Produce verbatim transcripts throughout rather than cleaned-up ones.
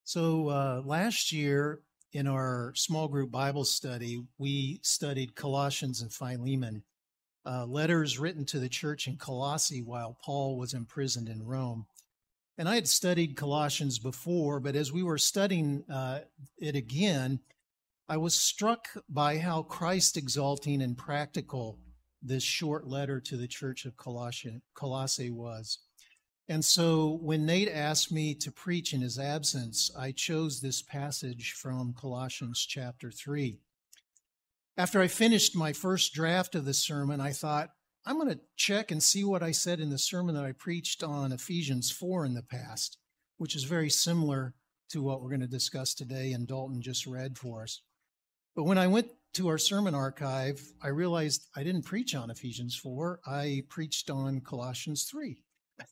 So uh, last year in our small group Bible study, we studied Colossians and Philemon, uh, letters written to the church in Colossae while Paul was imprisoned in Rome. And I had studied Colossians before, but as we were studying uh, it again, I was struck by how Christ exalting and practical this short letter to the church of Colossae, Colossae was. And so when Nate asked me to preach in his absence, I chose this passage from Colossians chapter three. After I finished my first draft of the sermon, I thought, I'm going to check and see what I said in the sermon that I preached on Ephesians four in the past, which is very similar to what we're going to discuss today and Dalton just read for us. But when I went to our sermon archive, I realized I didn't preach on Ephesians four. I preached on Colossians three.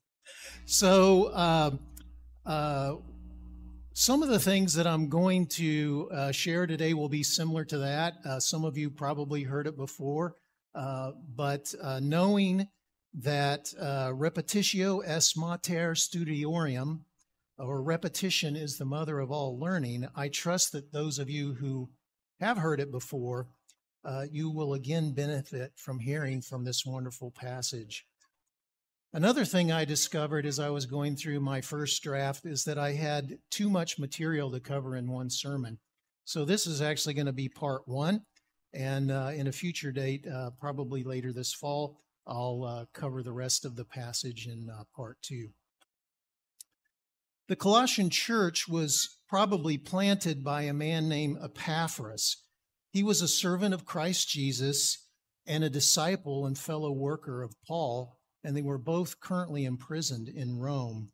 So uh, uh, some of the things that I'm going to uh, share today will be similar to that. Uh, some of you probably heard it before, uh, but uh, knowing that uh, repetitio est mater studiorum, or repetition is the mother of all learning, I trust that those of you who have heard it before, uh, you will again benefit from hearing from this wonderful passage. Another thing I discovered as I was going through my first draft is that I had too much material to cover in one sermon. So this is actually going to be part one, and uh, in a future date, uh, probably later this fall, I'll uh, cover the rest of the passage in uh, part two. The Colossian church was probably planted by a man named Epaphras. He was a servant of Christ Jesus and a disciple and fellow worker of Paul, and they were both currently imprisoned in Rome.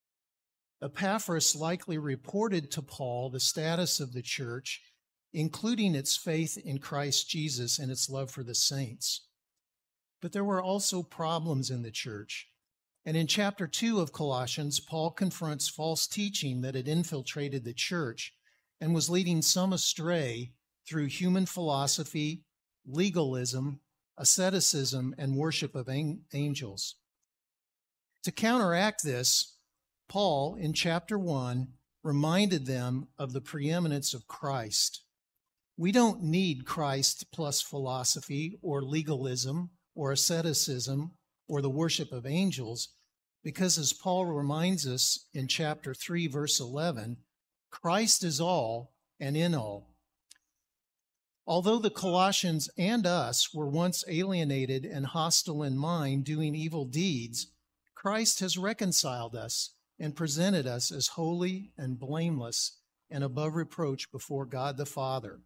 Epaphras likely reported to Paul the status of the church, including its faith in Christ Jesus and its love for the saints. But there were also problems in the church. And in chapter two of Colossians, Paul confronts false teaching that had infiltrated the church and was leading some astray through human philosophy, legalism, asceticism, and worship of angels. To counteract this, Paul, in chapter one, reminded them of the preeminence of Christ. We don't need Christ plus philosophy or legalism or asceticism or the worship of angels, because as Paul reminds us in chapter three, verse eleven, Christ is all and in all. Although the Colossians and us were once alienated and hostile in mind, doing evil deeds, Christ has reconciled us and presented us as holy and blameless and above reproach before God the Father.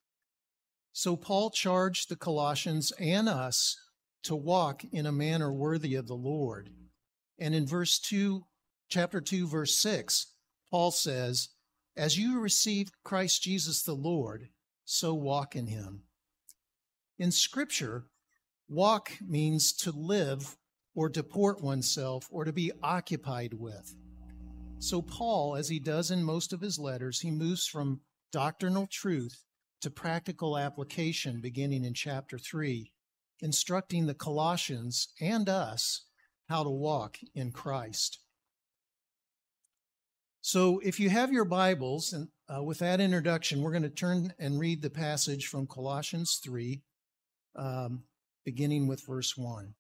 So Paul charged the Colossians and us to walk in a manner worthy of the Lord. And in verse two, chapter two, verse six, Paul says, "As you received Christ Jesus the Lord, so walk in him." In Scripture, walk means to live or deport oneself or to be occupied with. So Paul, as he does in most of his letters, he moves from doctrinal truth to practical application beginning in chapter three, instructing the Colossians and us how to walk in Christ. So if you have your Bibles, and uh, with that introduction, we're going to turn and read the passage from Colossians three, um, beginning with verse one.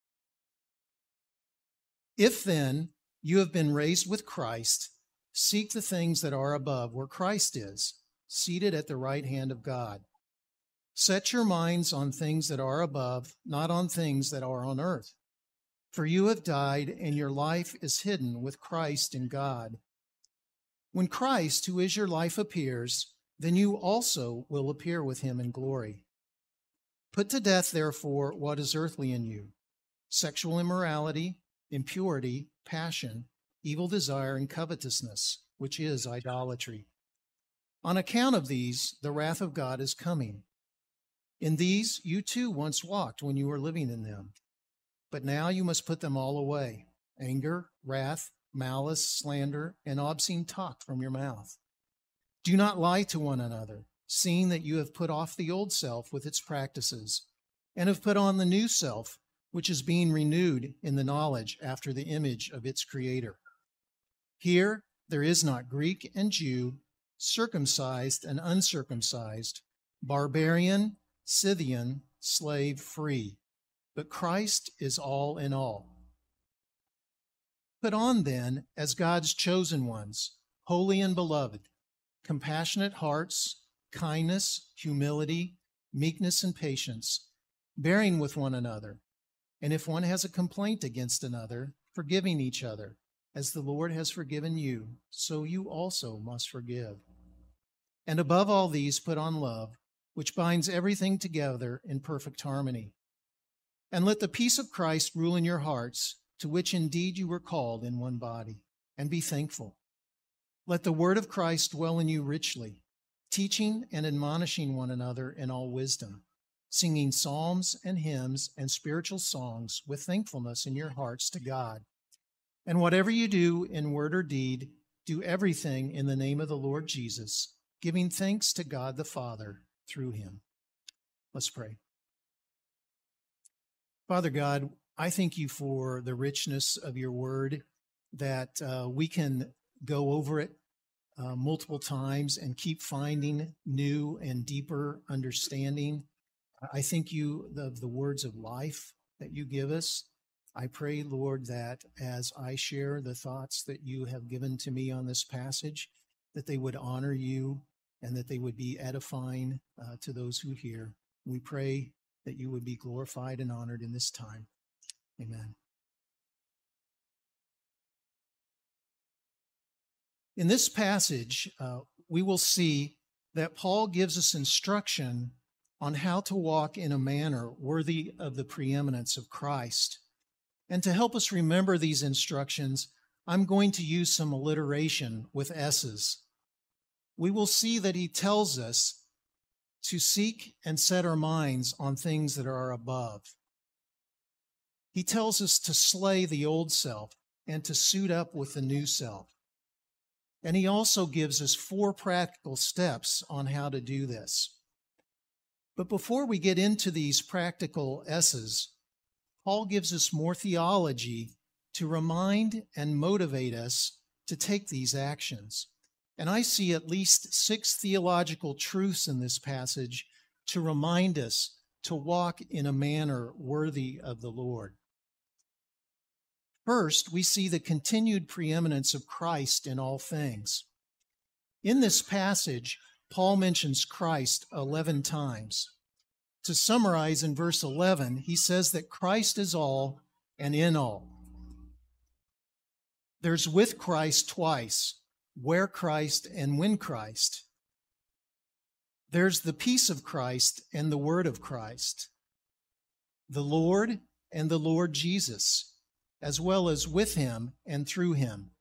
"If then you have been raised with Christ, seek the things that are above, where Christ is, seated at the right hand of God. Set your minds on things that are above, not on things that are on earth. For you have died, and your life is hidden with Christ in God. When Christ, who is your life, appears, then you also will appear with him in glory. Put to death, therefore, what is earthly in you: sexual immorality, impurity, passion, evil desire, and covetousness, which is idolatry. On account of these, the wrath of God is coming. In these you too once walked when you were living in them. But now you must put them all away: anger, wrath, malice, slander, and obscene talk from your mouth. Do not lie to one another, seeing that you have put off the old self with its practices, and have put on the new self, which is being renewed in the knowledge after the image of its creator. Here There is not Greek and Jew, circumcised and uncircumcised, barbarian, Scythian, slave, free, but Christ is all in all. Put on then, as God's chosen ones, holy and beloved, compassionate hearts, kindness, humility, meekness, and patience, bearing with one another, and if one has a complaint against another, forgiving each other. As the Lord has forgiven you, so you also must forgive. And above all these, put on love, which binds everything together in perfect harmony. And let the peace of Christ rule in your hearts, to which indeed you were called in one body, and be thankful. Let the word of Christ dwell in you richly, teaching and admonishing one another in all wisdom, singing psalms and hymns and spiritual songs with thankfulness in your hearts to God. And whatever you do in word or deed, do everything in the name of the Lord Jesus, giving thanks to God the Father through him. Let's pray. Father God, I thank you for the richness of your word, that uh, we can go over it uh, multiple times and keep finding new and deeper understanding. I thank you of the words of life that you give us. I pray, Lord, that as I share the thoughts that you have given to me on this passage, that they would honor you and that they would be edifying uh, to those who hear. We pray that you would be glorified and honored in this time. Amen. In this passage, uh, we will see that Paul gives us instruction on how to walk in a manner worthy of the preeminence of Christ. And to help us remember these instructions, I'm going to use some alliteration with S's. We will see that he tells us to seek and set our minds on things that are above. He tells us to slay the old self and to suit up with the new self. And he also gives us four practical steps on how to do this. But before we get into these practical S's, Paul gives us more theology to remind and motivate us to take these actions. And I see at least six theological truths in this passage to remind us to walk in a manner worthy of the Lord. First, we see the continued preeminence of Christ in all things. In this passage, Paul mentions Christ eleven times. To summarize, in verse eleven, he says that Christ is all and in all. There's with Christ twice, where Christ and when Christ. There's the peace of Christ and the word of Christ. The Lord and the Lord Jesus, as well as with him and through him.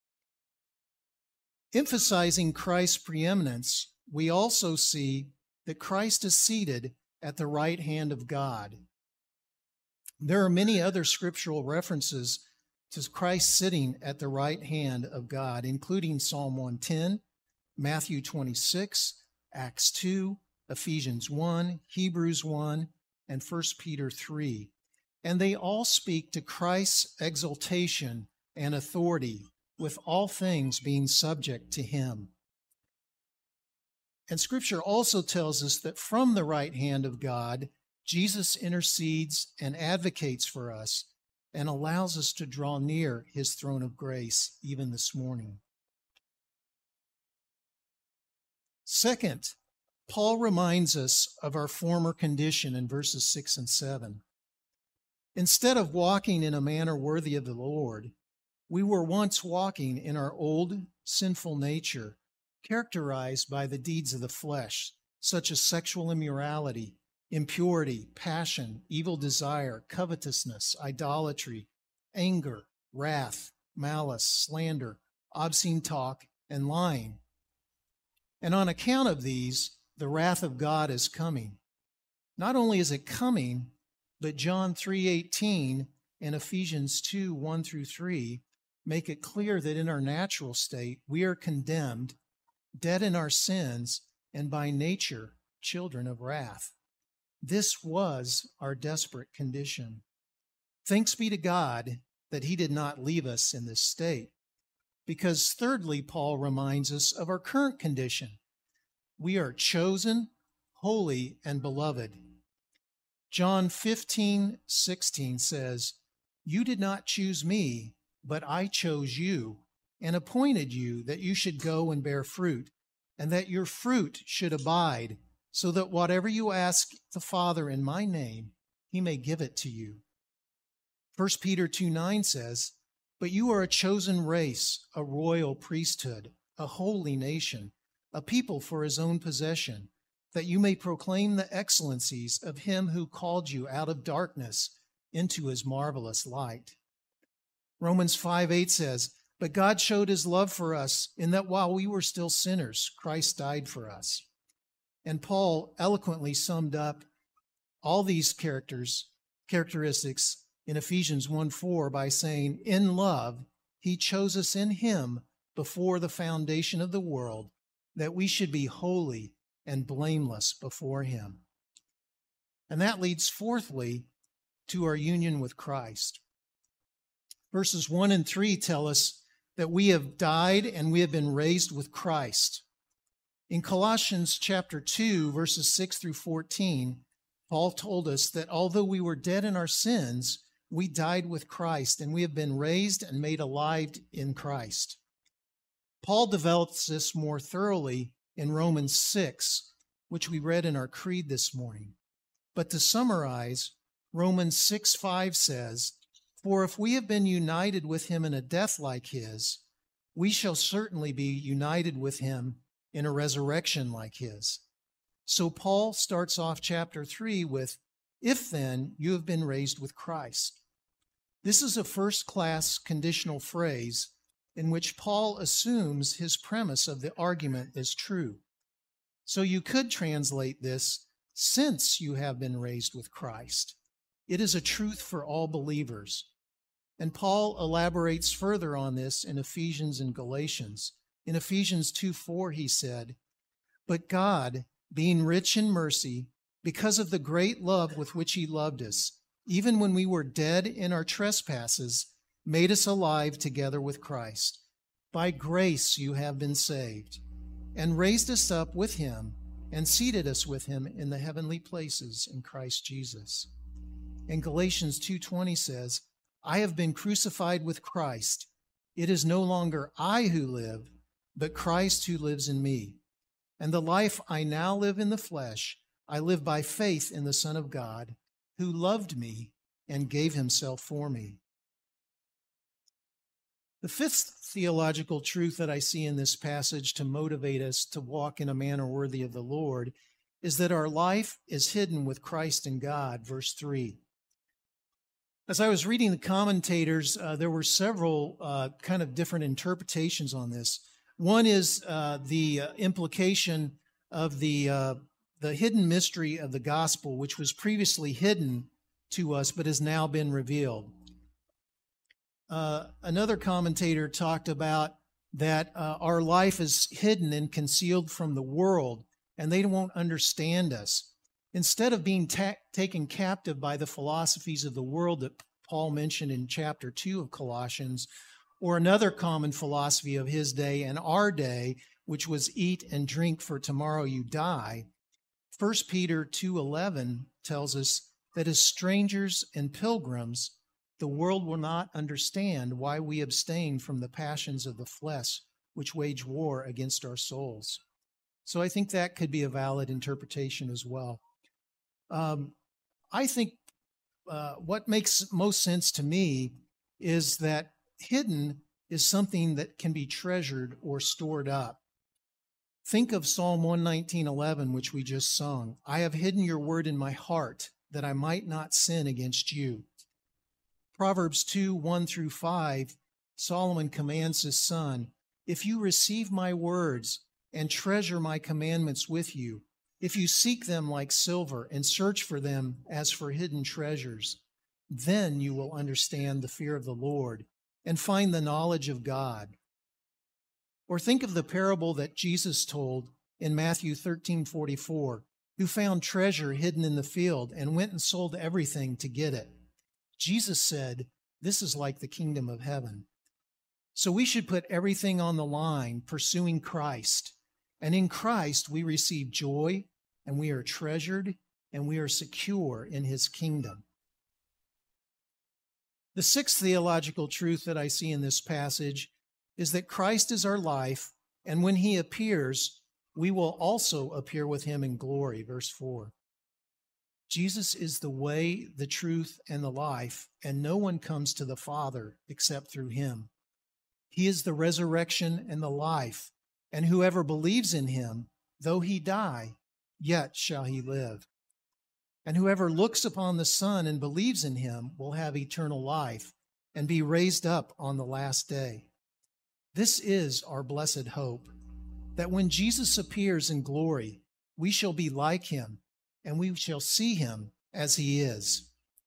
Emphasizing Christ's preeminence, we also see that Christ is seated at the right hand of God. There are many other scriptural references to Christ sitting at the right hand of God, including Psalm one ten, Matthew twenty-six, Acts two, Ephesians one, Hebrews one, and First Peter three. And they all speak to Christ's exaltation and authority, with all things being subject to him. And Scripture also tells us that from the right hand of God, Jesus intercedes and advocates for us and allows us to draw near his throne of grace even this morning. Second, Paul reminds us of our former condition in verses six and seven. Instead of walking in a manner worthy of the Lord, we were once walking in our old sinful nature, characterized by the deeds of the flesh, such as sexual immorality, impurity, passion, evil desire, covetousness, idolatry, anger, wrath, malice, slander, obscene talk, and lying. And on account of these, the wrath of God is coming. Not only is it coming, but John three eighteen and Ephesians two one through three make it clear that in our natural state we are condemned, dead in our sins, and by nature children of wrath. This was our desperate condition. Thanks be to God that he did not leave us in this state, because thirdly, Paul reminds us of our current condition. We are chosen, holy, and beloved. John fifteen sixteen says, "You did not choose me, but I chose you and appointed you that you should go and bear fruit, and that your fruit should abide, so that whatever you ask the Father in my name, he may give it to you." First Peter two nine says, "But you are a chosen race, a royal priesthood, a holy nation, a people for his own possession, that you may proclaim the excellencies of him who called you out of darkness into his marvelous light." Romans five eight says, "But God showed his love for us in that while we were still sinners, Christ died for us." And Paul eloquently summed up all these characters, characteristics in Ephesians one four by saying, "In love, he chose us in him before the foundation of the world, that we should be holy and blameless before him." And that leads fourthly to our union with Christ. Verses one and three tell us that we have died and we have been raised with Christ. In Colossians chapter two, verses six through fourteen, Paul told us that although we were dead in our sins, we died with Christ, and we have been raised and made alive in Christ. Paul develops this more thoroughly in Romans six, which we read in our creed this morning. But to summarize, Romans six five says, "For if we have been united with him in a death like his, we shall certainly be united with him in a resurrection like his." So Paul starts off chapter three with, "If then you have been raised with Christ." This is a first-class conditional phrase in which Paul assumes his premise of the argument is true. So you could translate this, "Since you have been raised with Christ." It is a truth for all believers. And Paul elaborates further on this in Ephesians and Galatians. In Ephesians two four, he said, "But God, being rich in mercy, because of the great love with which he loved us, even when we were dead in our trespasses, made us alive together with Christ. By grace you have been saved, and raised us up with him, and seated us with him in the heavenly places in Christ Jesus." And Galatians two twenty says, "I have been crucified with Christ. It is no longer I who live, but Christ who lives in me. And the life I now live in the flesh, I live by faith in the Son of God, who loved me and gave himself for me." The fifth theological truth that I see in this passage to motivate us to walk in a manner worthy of the Lord is that our life is hidden with Christ in God, verse three. As I was reading the commentators, uh, there were several uh, kind of different interpretations on this. One is uh, the uh, implication of the uh, the hidden mystery of the gospel, which was previously hidden to us but has now been revealed. Uh, another commentator talked about that uh, our life is hidden and concealed from the world, and they won't understand us. Instead of being ta- taken captive by the philosophies of the world that Paul mentioned in chapter two of Colossians, or another common philosophy of his day and our day, which was eat and drink for tomorrow you die, First Peter two eleven tells us that as strangers and pilgrims, the world will not understand why we abstain from the passions of the flesh, which wage war against our souls. So I think that could be a valid interpretation as well. Um, I think uh, what makes most sense to me is that hidden is something that can be treasured or stored up. Think of Psalm one nineteen eleven, which we just sung. "I have hidden your word in my heart, that I might not sin against you." Proverbs two one through five, Solomon commands his son, "If you receive my words and treasure my commandments with you, if you seek them like silver and search for them as for hidden treasures, then you will understand the fear of the Lord and find the knowledge of God." Or think of the parable that Jesus told in Matthew thirteen forty-four, who found treasure hidden in the field and went and sold everything to get it. Jesus said, "This is like the kingdom of heaven." So we should put everything on the line, pursuing Christ. And in Christ, we receive joy, and we are treasured, and we are secure in his kingdom. The sixth theological truth that I see in this passage is that Christ is our life, and when he appears, we will also appear with him in glory. Verse four. Jesus is the way, the truth, and the life, and no one comes to the Father except through him. He is the resurrection and the life, and whoever believes in him, though he die, yet shall he live. And whoever looks upon the Son and believes in him will have eternal life and be raised up on the last day. This is our blessed hope, that when Jesus appears in glory, we shall be like him, and we shall see him as he is.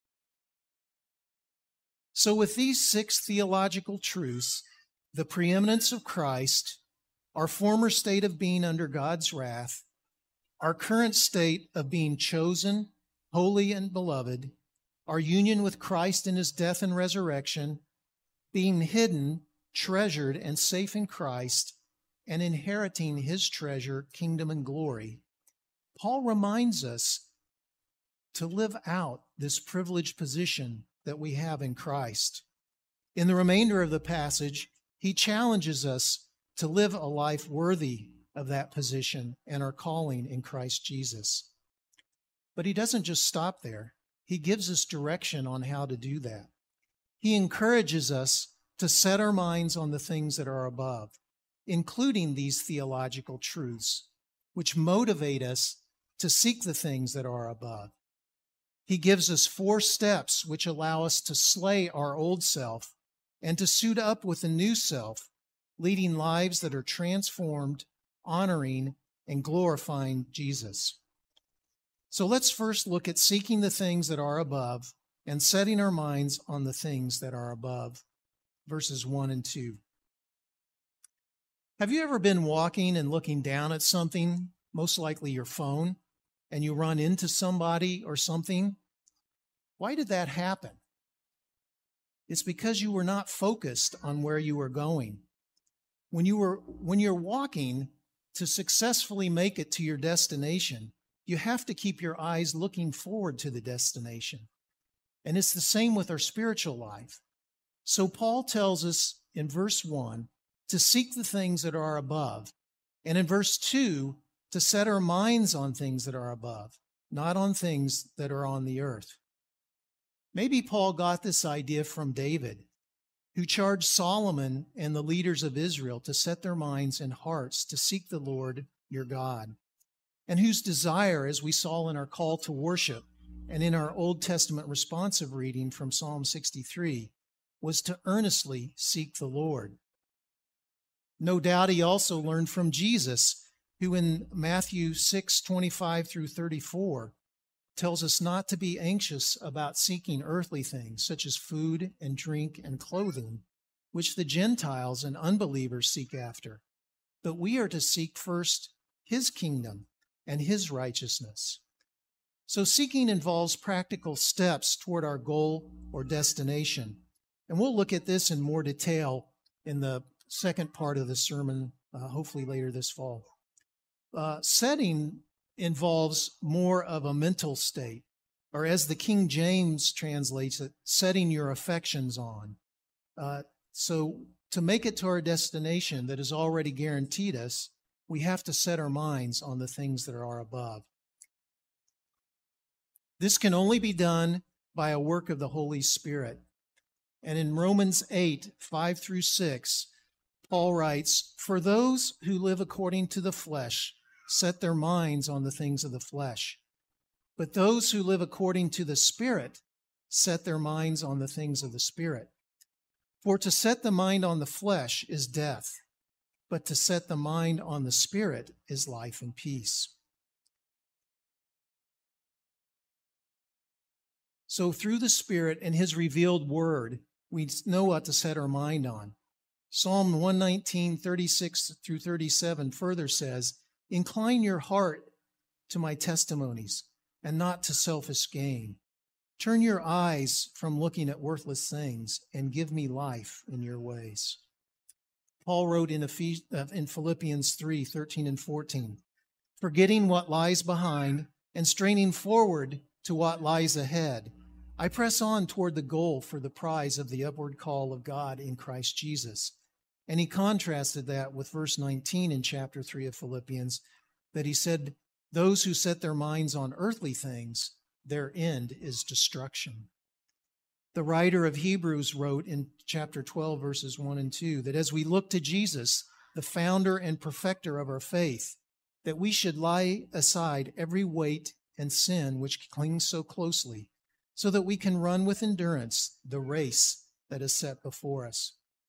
So with these six theological truths, the preeminence of Christ, our former state of being under God's wrath, our current state of being chosen, holy, and beloved, our union with Christ in his death and resurrection, being hidden, treasured, and safe in Christ, and inheriting his treasure, kingdom, and glory, Paul reminds us to live out this privileged position that we have in Christ. In the remainder of the passage, he challenges us to live a life worthy of that position and our calling in Christ Jesus. But he doesn't just stop there. He gives us direction on how to do that. He encourages us to set our minds on the things that are above, including these theological truths, which motivate us to seek the things that are above. He gives us four steps which allow us to slay our old self and to suit up with a new self, leading lives that are transformed, honoring, and glorifying Jesus. So let's first look at seeking the things that are above and setting our minds on the things that are above. Verses one and two. Have you ever been walking and looking down at something, most likely your phone, and you run into somebody or something? Why did that happen? It's because you were not focused on where you were going. When you were, when you're walking to successfully make it to your destination, you have to keep your eyes looking forward to the destination. And it's the same with our spiritual life. So Paul tells us in verse one to seek the things that are above. And in verse two, to set our minds on things that are above, not on things that are on the earth. Maybe Paul got this idea from David, who charged Solomon and the leaders of Israel to set their minds and hearts to seek the Lord your God, and whose desire, as we saw in our call to worship and in our Old Testament responsive reading from Psalm sixty-three, was to earnestly seek the Lord. No doubt he also learned from Jesus, who in Matthew six twenty-five through thirty-four tells us not to be anxious about seeking earthly things such as food and drink and clothing, which the Gentiles and unbelievers seek after. But we are to seek first his kingdom and his righteousness. So seeking involves practical steps toward our goal or destination. And we'll look at this in more detail in the second part of the sermon, uh, hopefully later this fall. Uh, setting involves more of a mental state, or as the King James translates it, setting your affections on. Uh, so to make it to our destination that is already guaranteed us, we have to set our minds on the things that are above. This can only be done by a work of the Holy Spirit. And in Romans eight, five through six, Paul writes, "For those who live according to the flesh set their minds on the things of the flesh. But those who live according to the Spirit set their minds on the things of the Spirit. For to set the mind on the flesh is death, but to set the mind on the Spirit is life and peace." So through the Spirit and his revealed word, we know what to set our mind on. Psalm one nineteen, thirty-six through thirty-seven further says, "Incline your heart to my testimonies and not to selfish gain. Turn your eyes from looking at worthless things and give me life in your ways." Paul wrote in, Ephes- uh, in Philippians three, thirteen and fourteen, forgetting what lies behind and straining forward to what lies ahead, I press on toward the goal for the prize of the upward call of God in Christ Jesus. And he contrasted that with verse nineteen in chapter three of Philippians, that he said, those who set their minds on earthly things, their end is destruction. The writer of Hebrews wrote in chapter twelve, verses one and two, that as we look to Jesus, the founder and perfecter of our faith, that we should lie aside every weight and sin which clings so closely, so that we can run with endurance the race that is set before us.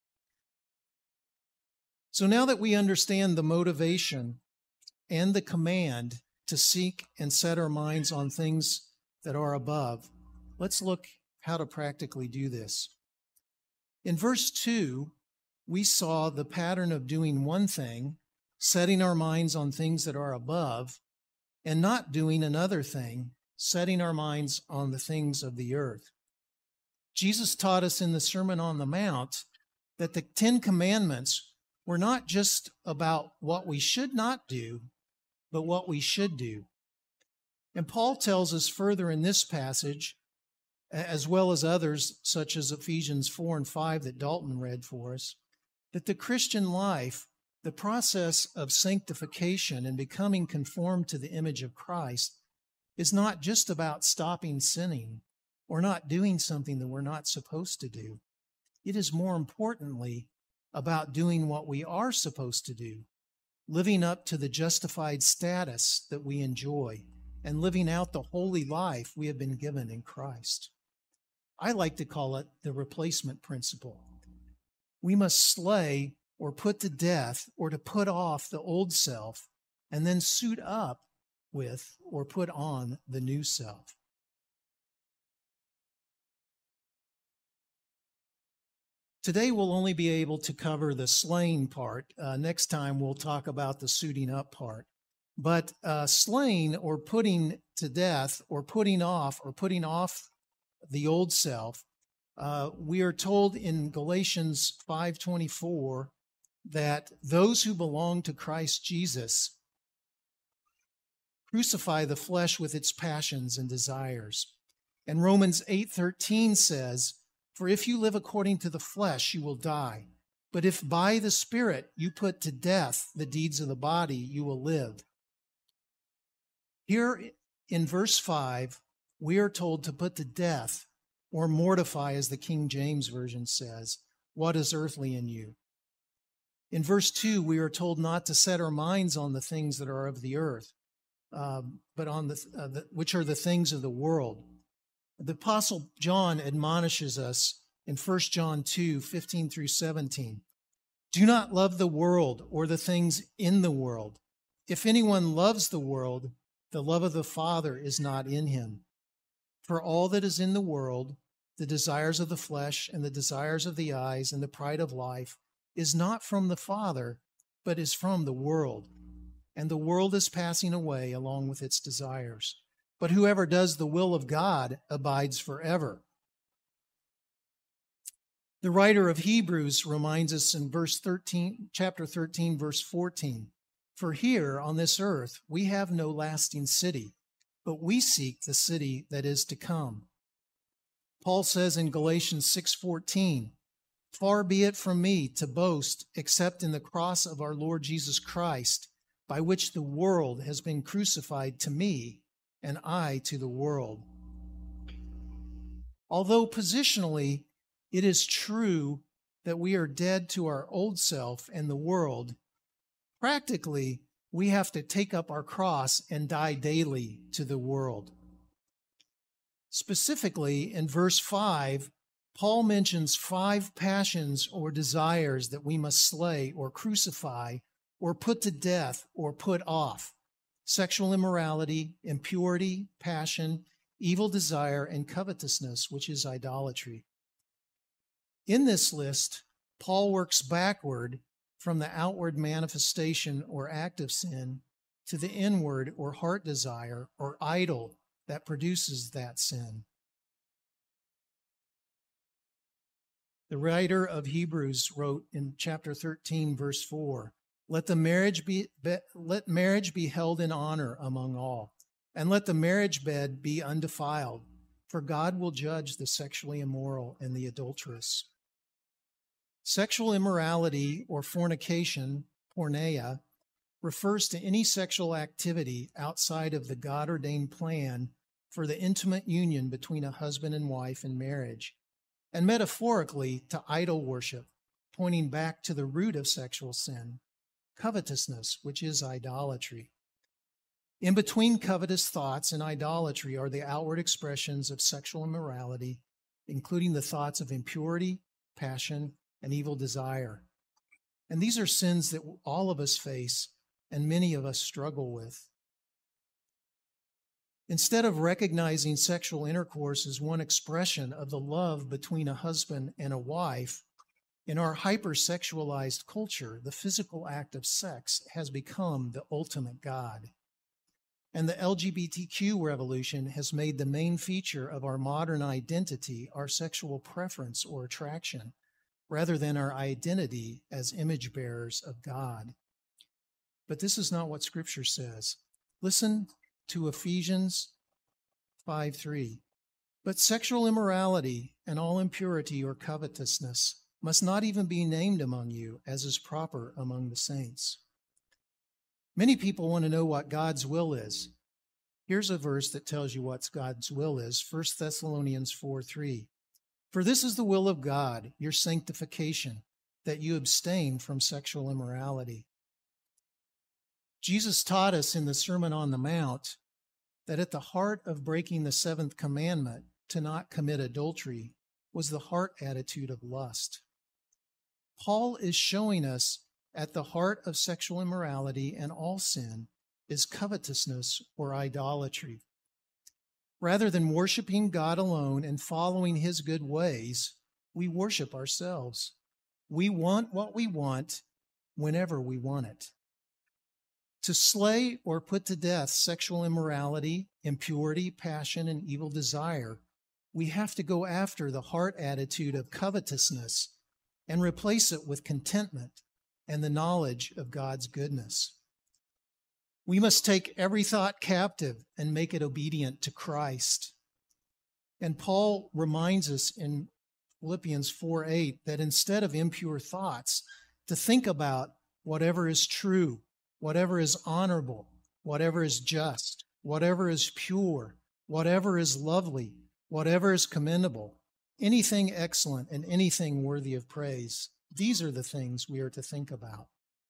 So now that we understand the motivation and the command to seek and set our minds on things that are above, let's look how to practically do this. In verse two, we saw the pattern of doing one thing, setting our minds on things that are above, and not doing another thing, setting our minds on the things of the earth. Jesus taught us in the Sermon on the Mount that the Ten Commandments were not just about what we should not do, but what we should do. And Paul tells us further in this passage, as well as others, such as Ephesians four and five that Dalton read for us, that the Christian life, the process of sanctification and becoming conformed to the image of Christ, is not just about stopping sinning or not doing something that we're not supposed to do. It is more importantly about doing what we are supposed to do, living up to the justified status that we enjoy, and living out the holy life we have been given in Christ. I like to call it the replacement principle. We must slay or put to death or to put off the old self and then suit up with or put on the new self. Today we'll only be able to cover the slaying part. Uh, next time we'll talk about the suiting up part. But uh, slaying or putting to death or putting off or putting off the old self, uh, we are told in Galatians five twenty-four that those who belong to Christ Jesus crucify the flesh with its passions and desires. And Romans eight thirteen says, for if you live according to the flesh, you will die. But if by the Spirit you put to death the deeds of the body, you will live. Here in verse five, we are told to put to death, or mortify, as the King James Version says, what is earthly in you. In verse two, we are told not to set our minds on the things that are of the earth, um, but on the, uh, the which are the things of the world. The Apostle John admonishes us in First John two, fifteen through seventeen. Do not love the world or the things in the world. If anyone loves the world, the love of the Father is not in him. For all that is in the world, the desires of the flesh and the desires of the eyes and the pride of life, is not from the Father, but is from the world. And the world is passing away along with its desires. But whoever does the will of God abides forever. The writer of Hebrews reminds us in verse thirteen, chapter thirteen, verse fourteen, for here on this earth we have no lasting city, but we seek the city that is to come. Paul says in Galatians six fourteen, far be it from me to boast except in the cross of our Lord Jesus Christ, by which the world has been crucified to me, and I to the world. Although positionally it is true that we are dead to our old self and the world, practically we have to take up our cross and die daily to the world. Specifically, in verse five, Paul mentions five passions or desires that we must slay or crucify or put to death or put off. Sexual immorality, impurity, passion, evil desire, and covetousness, which is idolatry. In this list, Paul works backward from the outward manifestation or act of sin to the inward or heart desire or idol that produces that sin. The writer of Hebrews wrote in chapter thirteen, verse four, let the marriage be, be let marriage be held in honor among all, and let the marriage bed be undefiled, for God will judge the sexually immoral and the adulterous. Sexual immorality or fornication, porneia, refers to any sexual activity outside of the God-ordained plan for the intimate union between a husband and wife in marriage, and metaphorically to idol worship, pointing back to the root of sexual sin, covetousness, which is idolatry. In between covetous thoughts and idolatry are the outward expressions of sexual immorality, including the thoughts of impurity, passion, and evil desire. And these are sins that all of us face and many of us struggle with. Instead of recognizing sexual intercourse as one expression of the love between a husband and a wife, in our hypersexualized culture, the physical act of sex has become the ultimate God. And the L G B T Q revolution has made the main feature of our modern identity our sexual preference or attraction, rather than our identity as image bearers of God. But this is not what Scripture says. Listen to Ephesians five three. But sexual immorality and all impurity or covetousness must not even be named among you, as is proper among the saints. Many people want to know what God's will is. Here's a verse that tells you what God's will is, First Thessalonians four three. For this is the will of God, your sanctification, that you abstain from sexual immorality. Jesus taught us in the Sermon on the Mount that at the heart of breaking the seventh commandment, to not commit adultery, was the heart attitude of lust. Paul is showing us at the heart of sexual immorality and all sin is covetousness or idolatry. Rather than worshiping God alone and following his good ways, we worship ourselves. We want what we want whenever we want it. To slay or put to death sexual immorality, impurity, passion, and evil desire, we have to go after the heart attitude of covetousness and replace it with contentment and the knowledge of God's goodness. We must take every thought captive and make it obedient to Christ. And Paul reminds us in Philippians four eight that instead of impure thoughts, to think about whatever is true, whatever is honorable, whatever is just, whatever is pure, whatever is lovely, whatever is commendable, anything excellent and anything worthy of praise. These are the things we are to think about.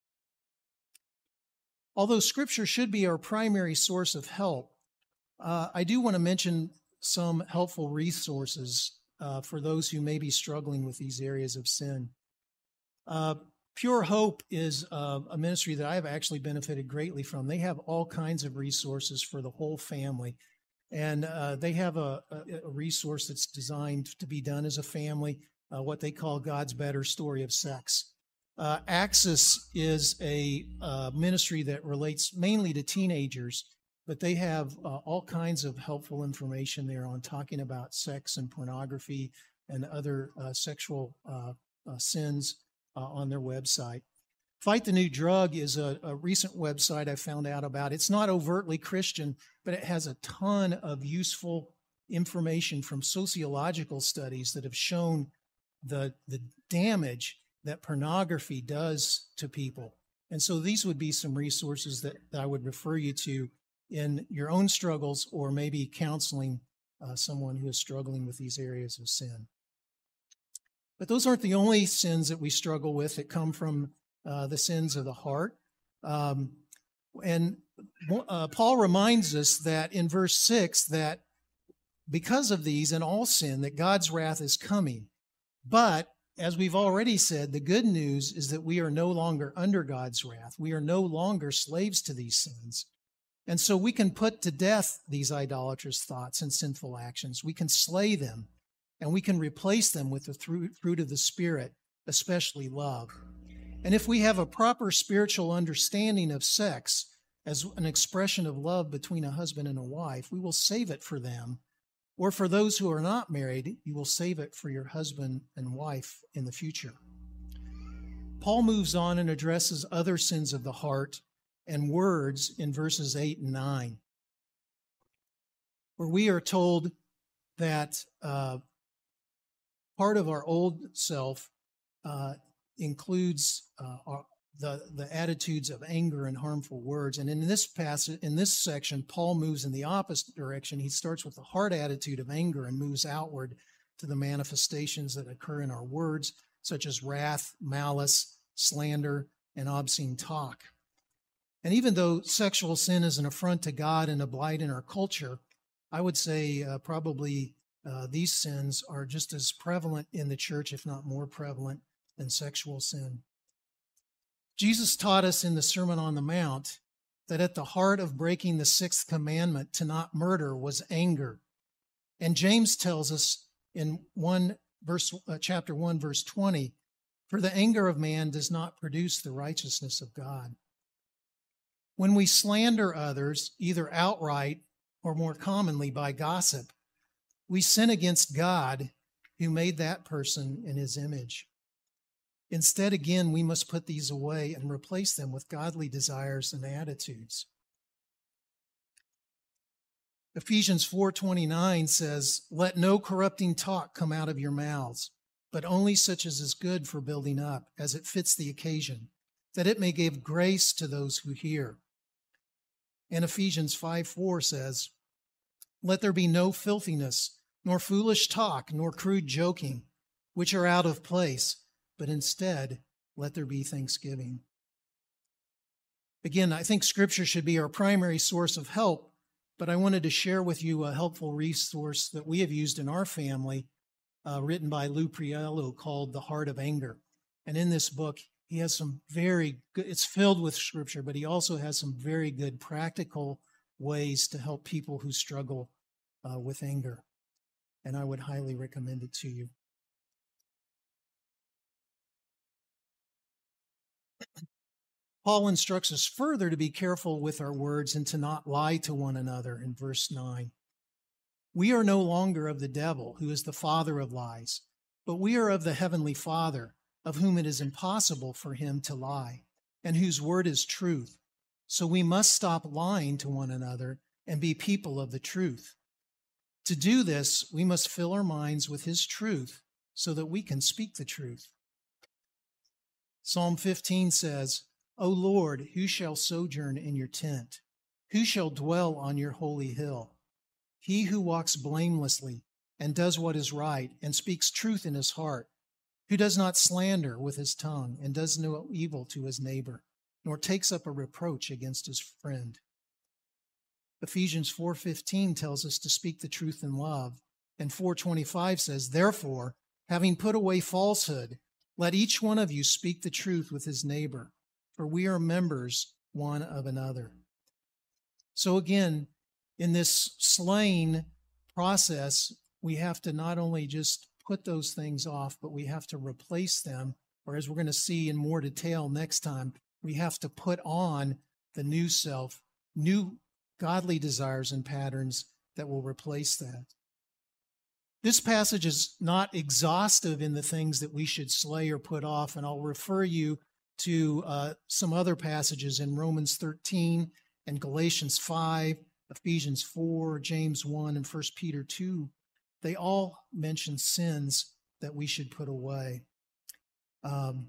Although Scripture should be our primary source of help, uh, I do want to mention some helpful resources uh, for those who may be struggling with these areas of sin. Uh, Pure Hope is uh, a ministry that I have actually benefited greatly from. They have all kinds of resources for the whole family. And uh, they have a, a, a resource that's designed to be done as a family, uh, what they call God's Better Story of Sex. Uh, Axis is a uh, ministry that relates mainly to teenagers, but they have uh, all kinds of helpful information there on talking about sex and pornography and other uh, sexual uh, uh, sins uh, on their website. Fight the New Drug is a, a recent website I found out about. It's not overtly Christian, but it has a ton of useful information from sociological studies that have shown the, the damage that pornography does to people. And so these would be some resources that, that I would refer you to in your own struggles or maybe counseling uh, someone who is struggling with these areas of sin. But those aren't the only sins that we struggle with that come from uh, the sins of the heart. Um, and uh, Paul reminds us that in verse six that because of these and all sin, that God's wrath is coming. But as we've already said, the good news is that we are no longer under God's wrath. We are no longer slaves to these sins. And so we can put to death these idolatrous thoughts and sinful actions. We can slay them, and we can replace them with the fruit of the Spirit, especially love. And if we have a proper spiritual understanding of sex as an expression of love between a husband and a wife, we will save it for them Or for those who are not married, you will save it for your husband and wife in the future. Paul moves on and addresses other sins of the heart and words in verses eight and nine, where we are told that uh, part of our old self uh, includes uh, our, the, the attitudes of anger and harmful words. And in this passage, in this section, Paul moves in the opposite direction. He starts with the heart attitude of anger and moves outward to the manifestations that occur in our words, such as wrath, malice, slander, and obscene talk. And even though sexual sin is an affront to God and a blight in our culture, I would say uh, probably uh, these sins are just as prevalent in the church, if not more prevalent, than sexual sin. Jesus taught us in the Sermon on the Mount that at the heart of breaking the sixth commandment to not murder was anger. And James tells us in one verse, uh, chapter one, verse twenty, for the anger of man does not produce the righteousness of God. When we slander others, either outright or more commonly by gossip, we sin against God who made that person in his image. Instead, again, we must put these away and replace them with godly desires and attitudes. Ephesians four twenty-nine says, let no corrupting talk come out of your mouths, but only such as is good for building up, as it fits the occasion, that it may give grace to those who hear. And Ephesians five four says, let there be no filthiness, nor foolish talk, nor crude joking, which are out of place, but instead, let there be thanksgiving. Again, I think Scripture should be our primary source of help, but I wanted to share with you a helpful resource that we have used in our family, uh, written by Lou Priello, called The Heart of Anger. And in this book, he has some very good, it's filled with Scripture, but he also has some very good practical ways to help people who struggle uh, with anger. And I would highly recommend it to you. Paul instructs us further to be careful with our words and to not lie to one another in verse nine. We are no longer of the devil, who is the father of lies, but we are of the heavenly Father, of whom it is impossible for him to lie, and whose word is truth. So we must stop lying to one another and be people of the truth. To do this, we must fill our minds with his truth so that we can speak the truth. Psalm fifteen says, O Lord, who shall sojourn in your tent? Who shall dwell on your holy hill? He who walks blamelessly and does what is right and speaks truth in his heart, who does not slander with his tongue and does no evil to his neighbor, nor takes up a reproach against his friend. Ephesians four fifteen tells us to speak the truth in love, and four twenty-five says, therefore, having put away falsehood, let each one of you speak the truth with his neighbor, for we are members one of another. So again, in this slaying process, we have to not only just put those things off, but we have to replace them, or as we're going to see in more detail next time, we have to put on the new self, new godly desires and patterns that will replace that. This passage is not exhaustive in the things that we should slay or put off, and I'll refer you to uh, some other passages in Romans thirteen and Galatians five, Ephesians four, James one, and First Peter two. They all mention sins that we should put away. Um,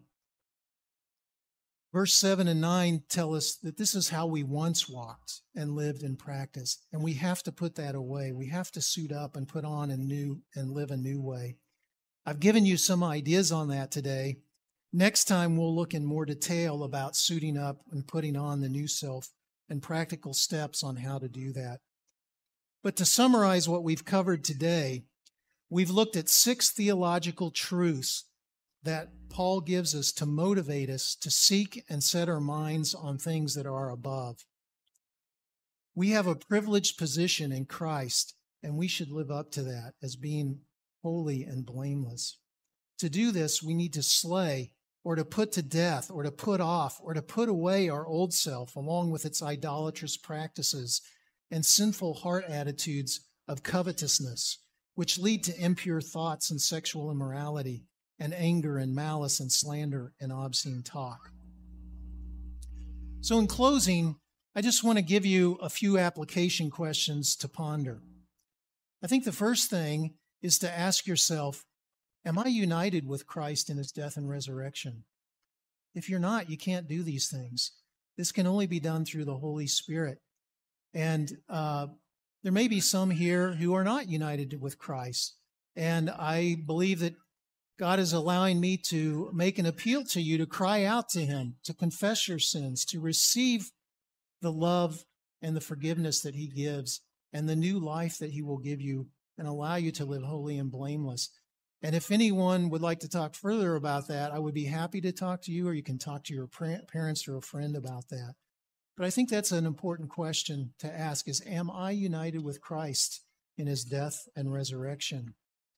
verse seven and nine tell us that this is how we once walked and lived and practiced, and we have to put that away. We have to suit up and put on a new and live a new way. I've given you some ideas on that today. Next time, we'll look in more detail about suiting up and putting on the new self and practical steps on how to do that. But to summarize what we've covered today, we've looked at six theological truths that Paul gives us to motivate us to seek and set our minds on things that are above. We have a privileged position in Christ, and we should live up to that as being holy and blameless. To do this, we need to slay or to put to death, or to put off, or to put away our old self, along with its idolatrous practices and sinful heart attitudes of covetousness, which lead to impure thoughts and sexual immorality, and anger and malice and slander and obscene talk. So in closing, I just want to give you a few application questions to ponder. I think the first thing is to ask yourself, am I united with Christ in his death and resurrection? If you're not, you can't do these things. This can only be done through the Holy Spirit. And uh, there may be some here who are not united with Christ. And I believe that God is allowing me to make an appeal to you to cry out to him, to confess your sins, to receive the love and the forgiveness that he gives and the new life that he will give you and allow you to live holy and blameless. And if anyone would like to talk further about that, I would be happy to talk to you, or you can talk to your parents or a friend about that. But I think that's an important question to ask is, am I united with Christ in his death and resurrection?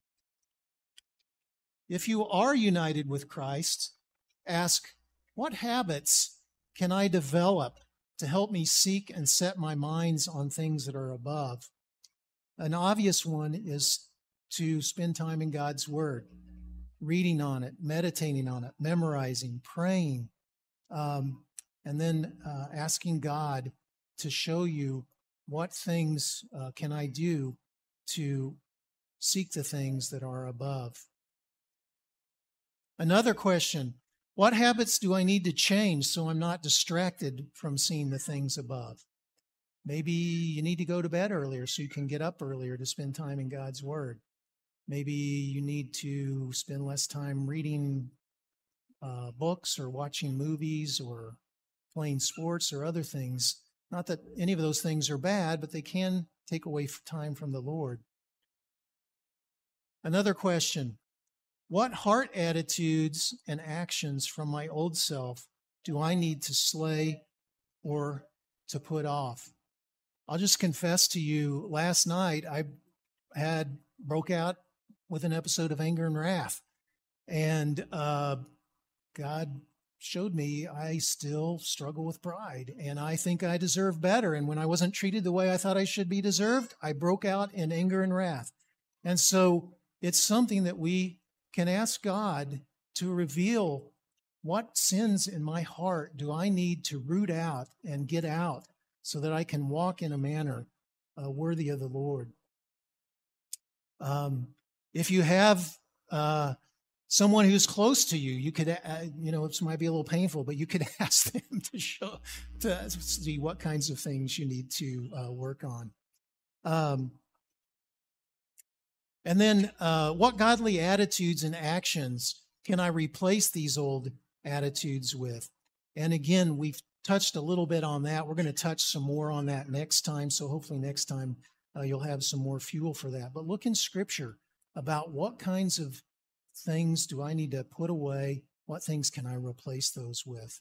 If you are united with Christ, ask, what habits can I develop to help me seek and set my minds on things that are above? An obvious one is to spend time in God's Word, reading on it, meditating on it, memorizing, praying, um, and then uh, asking God to show you what things uh, can I do to seek the things that are above. Another question, what habits do I need to change so I'm not distracted from seeing the things above? Maybe you need to go to bed earlier so you can get up earlier to spend time in God's Word. Maybe you need to spend less time reading uh, books or watching movies or playing sports or other things. Not that any of those things are bad, but they can take away time from the Lord. Another question, what heart attitudes and actions from my old self do I need to slay or to put off? I'll just confess to you, last night I had broke out with an episode of anger and wrath. And uh, God showed me I still struggle with pride, and I think I deserve better. And when I wasn't treated the way I thought I should be deserved, I broke out in anger and wrath. And so it's something that we can ask God to reveal, what sins in my heart do I need to root out and get out so that I can walk in a manner uh, worthy of the Lord. Um, if you have uh, someone who's close to you, you could, uh, you know, this might be a little painful, but you could ask them to show, to see what kinds of things you need to uh, work on. Um, and then uh, what godly attitudes and actions can I replace these old attitudes with? And again, we've touched a little bit on that. We're going to touch some more on that next time. So hopefully next time uh, you'll have some more fuel for that. But look in Scripture about what kinds of things do I need to put away? What things can I replace those with?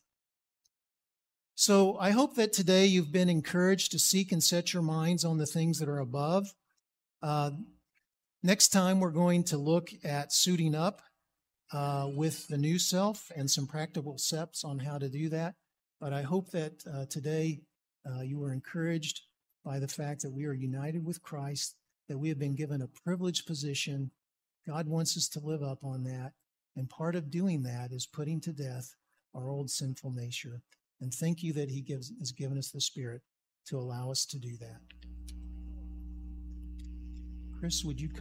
So I hope that today you've been encouraged to seek and set your minds on the things that are above. Uh, next time we're going to look at suiting up uh, with the new self and some practical steps on how to do that. But I hope that uh, today uh, you were encouraged by the fact that we are united with Christ, that we have been given a privileged position. God wants us to live up on that. And part of doing that is putting to death our old sinful nature. And thank you that he gives, has given us the Spirit to allow us to do that. Chris, would you come?